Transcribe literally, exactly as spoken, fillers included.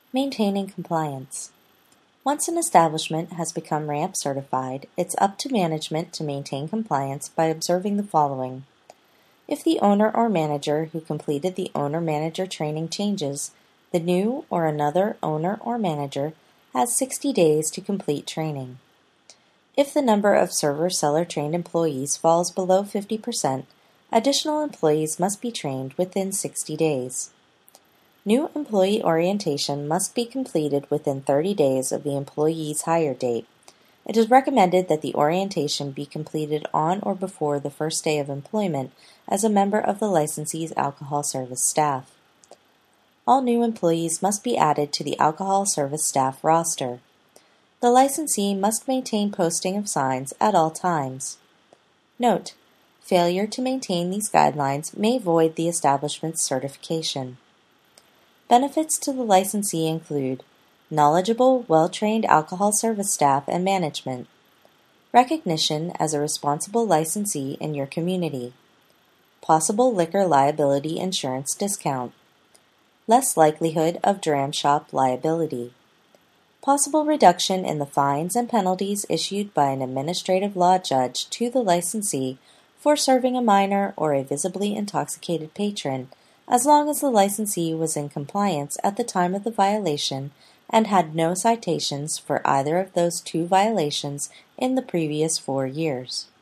Maintaining compliance. Once an establishment has become RAMP certified, it's up to management to maintain compliance by observing the following. If the owner or manager who completed the owner-manager training changes, the new or another owner or manager has sixty days to complete training. If the number of server-seller trained employees falls below fifty percent, additional employees must be trained within sixty days. New employee orientation must be completed within thirty days of the employee's hire date. It is recommended that the orientation be completed on or before the first day of employment as a member of the licensee's alcohol service staff. All new employees must be added to the alcohol service staff roster. The licensee must maintain posting of signs at all times. Note: failure to maintain these guidelines may void the establishment's certification. Benefits to the licensee include knowledgeable, well-trained alcohol service staff and management, recognition as a responsible licensee in your community, possible liquor liability insurance discount, less likelihood of dram shop liability, possible reduction in the fines and penalties issued by an administrative law judge to the licensee for serving a minor or a visibly intoxicated patron, as long as the licensee was in compliance at the time of the violation and had no citations for either of those two violations in the previous four years.